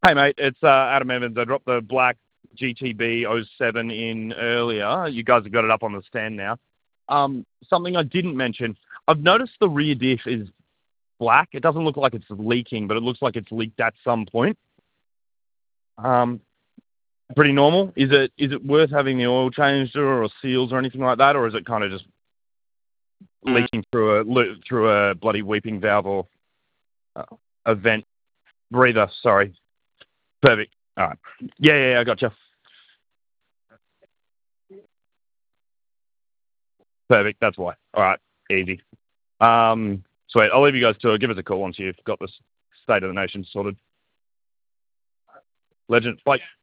Hey, mate, it's Adam Evans. I dropped the black GTB '07 in earlier. You guys have got it up on the stand now. Something I didn't mention, I've noticed the rear diff is black. It doesn't look like it's leaking, but it looks like it's leaked at some point. Pretty normal. Is it worth having the oil changed or seals or anything like that, or is it kind of just leaking through a bloody weeping valve or a vent breather? Sorry. Perfect. All right. Yeah, I gotcha. Perfect. That's why. All right. Easy. Sweet. I'll leave you guys to it. Give us a call once you've got this state of the nation sorted. Legend. Bye.